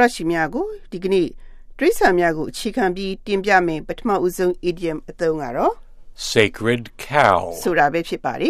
ရရှိများကိုဒီကနေ့တရိษံများကိုအခြေခံပြီးတင်ပြမယ်ပထမဦးဆုံး idiom အသုံးကတော့ Sacred cow ဆိုတာပဲဖြစ်ပါတယ်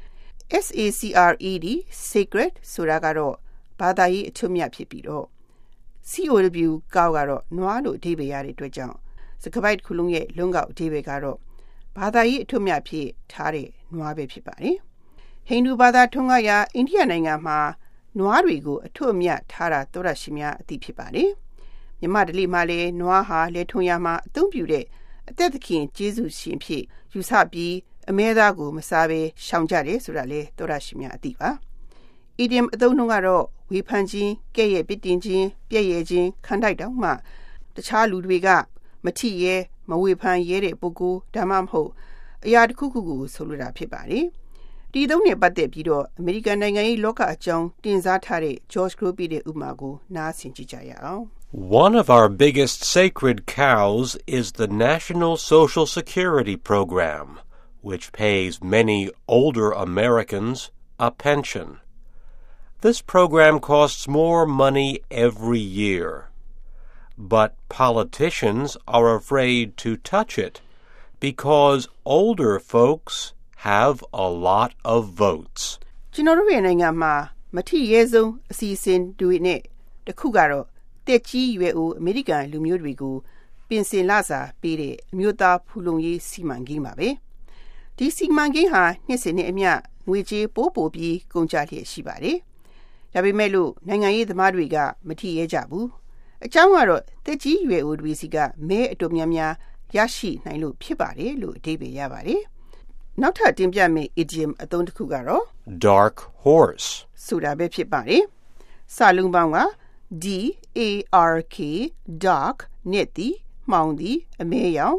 SACRED sacred ဆိုတာကတော့ဘာသာရေးအထွတ်မြတ်ဖြစ်ပြီးတော့ COW ကောက်ကတော့နွားလို့အဓိပ္ပာယ်ရတဲ့အတွက်ကြောင့်စကားပိုက်တစ်ခုလုံးရဲ့လွန်းကောက်အဓိပ္ပာယ်ကတော့ဘာသာရေးအထွတ်မြတ်ဖြစ်ထားတဲ့နွားပဲဖြစ်ပါတယ်ဟိန္ဒူဘာသာထွန်းကားရာအိန္ဒိယနိုင်ငံမှာနွားတွေကိုအထွတ်အမြတ်ထားတာသောရရှိများအသိဖြစ်ပါတယ်မြန်မာဓလေ့မှာလည်းနွားဟာလေထုံရမှာအသုံးပြုတဲ့အသက်သခင်ကျေးဇူးရှင်ဖြစ်ယူဆပြီးအမဲသားကိုမစားဘဲရှောင်ကြတယ်ဆိုတာလေသောရရှိများအသိပါ idiom အသုံးနှုန်းကတော့ဝေဖန်ခြင်းကဲ့ရဲ့ပစ်တင်ခြင်းပြည့်ရဲ့ခြင်းခံတိုက်တောင်မှတခြားလူတွေကမထီရဲမဝေဖန်ရဲတဲ့ပုဂ္ဂိုလ်ဒါမှမဟုတ်အရာတစ်ခုခုကိုဆိုလိုတာဖြစ်ပါတယ်ဒီသုံးနဲ့ပတ်သက်ပြီးတော့အမေရိကန်နိုင်ငံရဲ့လောကအကြောင်းတင်စားထားတဲ့ George Groby ရဲ့ဥပမာကိုနားဆင်ကြည့်ကြရအောင် One of our biggest sacred cows is the National Social Security Program, which pays many older Americans a pension. This program costs more money every year, but politicians are afraid to touch it because older folks have a lot of votes. ကျွန်တော်တို့ရဲ့နိုင်ငံမှာမထီရဲဆုံးအစီအစဉ်တွေနဲ့တစ်ခုကတော့တက်ကြီးရွယ်အိုအမေရိကန်လူမျိုးတွေကိုပင်စင်လာစာပေးတဲ့အမျိုးသားဖူလုံရေးစီမံကိန်းပါပဲဒီစီမံကိန်းဟာနှစ်စဉ်နဲ့အမျှငွေကြေးပိုးပြီးကုန်ကျလျက်ရှိပါတယ်ဒါပေမဲ့လို့နိုင်ငံရေးသမားတွေကမထီရဲကြဘူးအကြောင်းကတော့တက်ကြီးရွယ်အိုတွေစီကမဲအတော်များများရရှိနိုင်လို့ဖြစ်ပါတယ်လို့အဓိပ္ပာယ်ရပါတယ်နောက်ထပ်တင်ပြမယ့် idiom အသုံးတစ်ခုကတော့ Dark horse ဆိုတာပဲဖြစ်ပါတယ်စာလုံးပေါင်းကDARK dark နဲ့တီမှောင်သည်အမဲရောင်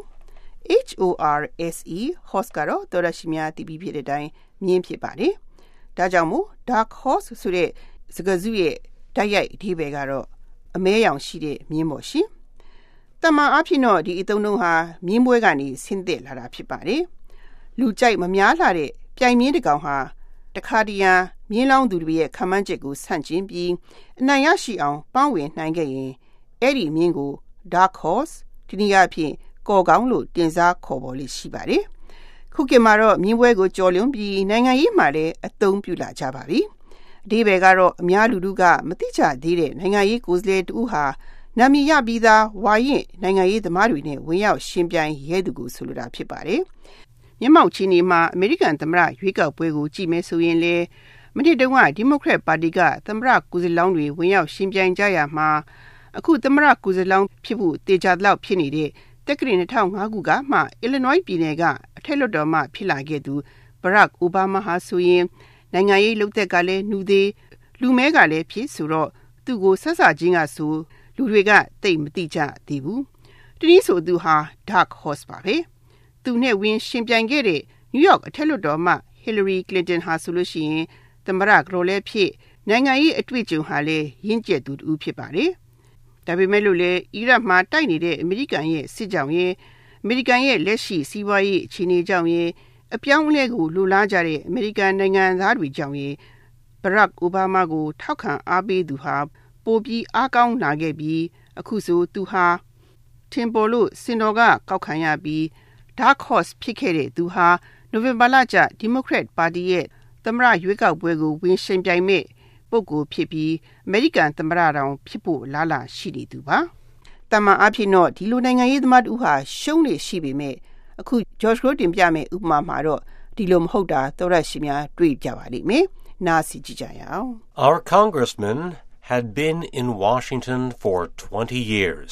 HORSE horse ကတော့တော်ရရှိများတည်ပြီးဖြစ်တဲ့အတိုင်းမြင်းဖြစ်ပါတယ်ဒါကြောင့်မို့ dark horse ဆိုတဲ့စကားစုရဲ့တိုက်ရိုက်အဓိပ္ပာယ်ကတော့အမဲရောင်ရှိတဲ့မြင်းပေါ့ရှင်တမန်အဖြစ်တော့ဒီအသုံးနှုန်းဟာမြင်းပွဲကနေဆင်းသက်လာတာဖြစ်ပါတယ်လူကြိုက်မများလာတဲ့ပြိုင်မြင်းတစ်ကောင်ဟာတခါတရံမြင်းလောင်းသူတွေရဲ့ခံမှန်းချက်ကိုဆန့်ကျင်ပြီးအနိုင်ရရှိအောင်ပန်းဝင်နိုင်ခဲ့ရင်အဲ့ဒီမြင်းကို dark horse ဒီနည်းအားဖြင့်ကော်ကောင်းလို့တင်စားခေါ်ပေါ်လေးရှိပါတယ်ခုခေတ်မှာတော့မြင်းပွဲကိုကြော်လွန်ပြီးနိုင်ငံရေးမှာလည်းအသုံးပြုလာကြပါပြီအဓိပ္ပာယ်ကတော့အများလူထုကမသိကြသေးတဲ့နိုင်ငံရေးကိုယ်စားလှယ်တူဟာနာမည်ရပြီးသားဝါရင်နိုင်ငံရေးသမားတွေနဲ့ဝင်ရောက်ရှင်ပြိုင်ရဲသူကိုဆိုလိုတာဖြစ်ပါတယ်မျက်မှောက်ချင်းဒီမှာအမေရိကန်သမ္မတရွေးကောက်ပွဲကိုကြည့်မယ်ဆိုရင်လေမနေ့တုန်းကဒီမိုကရက်ပါတီကသမ္မတကိုယ်စားလောင်းတွေဝင်ရောက်ရှင်ပြိုင်ကြရမှာအခုသမ္မတကိုယ်စားလောင်းဖြစ်ဖို့တေချာလောက်ဖြစ်နေတဲ့တက္ကရာ2005ခုကမှ Illinois ပြည်နယ်ကအထက်လွှတ်တော်မှဖြစ်လာခဲ့သူ Barack Obama ဟာဆိုရင်နိုင်ငံရေးလုပ်သက်ကလည်းနှူသေးလူမဲကလည်းဖြစ်ဆိုတော့သူ့ကိုဆက်ဆချင်းကဆိုလူတွေကတိတ်မသိကြသေးဘူးတနည်းဆိုသူဟာ Dark Horse ပါပဲသူနဲ့ဝင်ရှင်ပြိုင်ခဲ့တဲ့ New York အထက်လွှတ်တော်မှ Hillary Clinton ဟာဆိုလို့ရှိရင်သမ္မတကတော်လည်းဖြစ်နိုင်ငံရေးအတွေ့အကြုံဟာလည်းရင့်ကျက်သူတူဖြစ်ပါတယ်ဒါပေမဲ့လို့လေအီရတ်မှာတိုက်နေတဲ့အမေရိကန်ရဲ့စစ်ကြောင်ရဲ့အမေရိကန်ရဲ့လက်ရှိစီးပွားရေးအခြေအနေကြောင့်ရဲ့အပြောင်းအလဲကိုလိုလားကြတဲ့အမေရိကန်နိုင်ငံသားတွေကြောင့်ရဲ့ဘရက်အိုဘားမားကိုထောက်ခံအားပေးသူဟာပိုပြီးအားကောင်းလာခဲ့ပြီးအခုဆိုသူဟာထင်ပေါ်လို့စင်တော်ကကောက်ခံရပြီး Dark Horse ဖြစ်ခဲ့တဲ့သူဟာနိုဝင်ဘာလကျဒီမိုကရက်ပါတီရဲ့သမ္မတရွေးကောက်ပွဲကိုဝင်ရှင်ပြိုင်မဲ့ပုဂ္ဂိုလ်ဖြစ်ပြီးအမေရိကန်သမ္မတတောင်ဖြစ်ဖို့လားလာရှိနေသူပါတမန်အဖြစ်တော့ဒီလိုနိုင်ငံရေးသမားတူဟာရှုံးနေရှိပေမဲ့အခု George Groby တင်ပြမဲ့ဥပမာမှာတော့ဒီလိုမဟုတ်တာသောရရှိများတွေ့ကြပါလိမ့်မယ်နားစီကြည့်ကြရအောင် Our congressman had been in Washington for 20 years.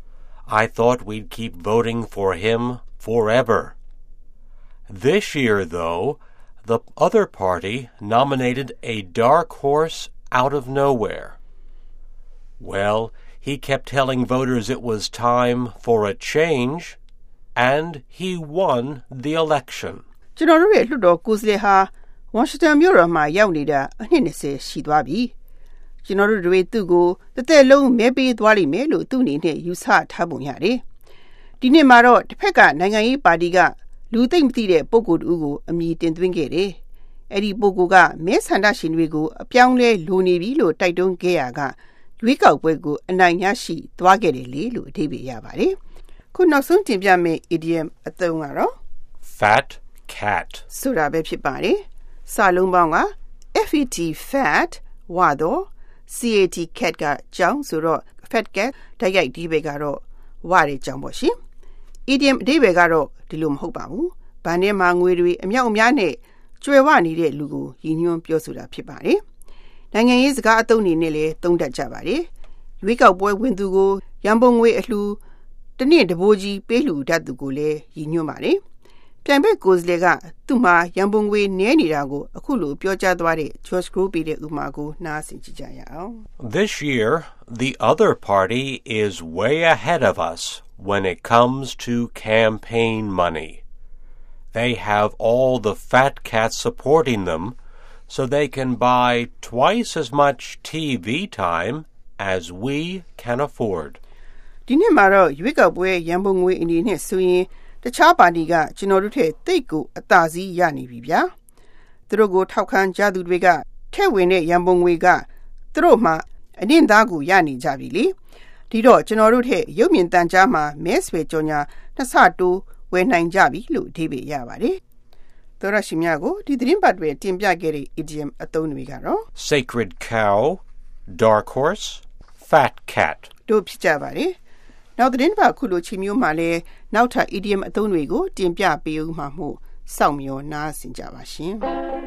I thought we'd keep voting for him forever. This year, though, the other party nominated a dark horse out of nowhere. Well, he kept telling voters it was time for a change, and he won the election. ကျွန်တော်တို့ရဲ့လွှတ်တော်ကိုယ်စားလှယ်ဟာဝါရှင်တန်မြို့တော်မှာရောက်နေတာအနှစ်20ရှိသွားပြီ။ကျွန်တော်တို့တွေသူ့ကိုတစ်သက်လုံးမဲပေးသွားလိမ့်မယ်လို့သူ့အနေနဲ့ယူဆထားပုံရတယ်။ဒီနေ့မှာတော့တစ်ဖက်ကနိုင်ငံရေးပါတီကလူသိမ့်မသိတဲ့ပုဂ္ဂိုလ်တူကိုအမည်တင်သွင်းခဲ့တယ်။အဲ့ဒီပုဂ္ဂိုလ်ကမဲဆန္ဒရှင်တွေကိုအပြောင်းလဲလိုနေပြီလို့တိုက်တွန်းခဲ့ရကရွေးကောက်ပွဲကိုအနိုင်ရရှိသွားခဲ့တယ်လေလို့အဓိပ္ပာယ်ရပါတယ်။ခုနောက်ဆုံးတင်ပြမယ့် idiom အသုံးကတော့ fat cat ဆိုတာပဲဖြစ်ပါတယ်။စာလုံးပေါင်းက FET fat ဝါတော့ CAT cat ကကြောင်ဆိုတော့ fat cat တိုက်ရိုက်ဒီဘက်ကတော့ဝါတဲ့ကြောင်ပေါ့ရှင်။ idiom အဓိပ္ပာယ်ကတော့ဒီလိုမဟုတ်ပါဘူး။ဘာနဲ့မှငွေတွေအမြောက်အများနဲ့ကျွယ်ဝနေတဲ့လူကိုရည်ညွှန်းပြောဆိုတာဖြစ်ပါတယ်။နိုင်ငံရေးစကားအသုံးတွေနဲ့လည်းသုံးတတ်ကြပါတယ်။ရွေးကောက်ပွဲဝင်သူကိုရန်ပုံငွေအလှူတနည်းတဘိုးကြီးပေးလှူတတ်သူကိုလည်းရည်ညွှန်းပါတယ်။ပြိုင်ဘက်ကိုယ်စားလှယ်ကသူ့မှာရန်ပုံငွေနည်းနေတာကိုအခုလိုပြောကြားသွားတဲ့ George Grow ပေးတဲ့ဥပမာကိုနားဆင်ကြည့်ကြရအောင်။ This year, the other party is way ahead of us when it comes to campaign money. They have all the fat cats supporting them, so they can buy twice as much TV time as we can afford. ဒီနေ့မှာတော့ရွေးကောက်ပွဲရန်ပုံငွေအနေနဲ့ဆိုရင်တခြားပါတီကကျွန်တော်တို့ထက်တိတ်ကိုအသာစီးရနေပြီဗျာသူတို့ကိုထောက်ခံကြသူတွေကထက်ဝင်တဲ့ရန်ပုံငွေကသူတို့မှအနင့်သားကိုရနေကြပြီလေဒီတော့ကျွန်တော်တို့ထက်ရုပ်မြင်သံကြားမှာမဲဆွယ်ကြော်ညာနှစ်ဆတိုးဝယ်နိုင်ကြပြီလို့အဓိပ္ပာယ်ရပါတယ်သောရရှိမြကိုဒီသတင်းပတ်တွေတင်ပြခဲ့တဲ့ idiom အသုံးတွေကတော့ sacred cow, dark horse, fat cat တို့ဖြစ်ကြပါတယ်နောက်သတင်းပတ်ခုလိုချီမျိုးမှာလဲနောက်ထပ် idiom အသုံးတွေကိုတင်ပြပေးဦးမှာမို့စောင့်မျှော်နားဆင်ကြပါရှင်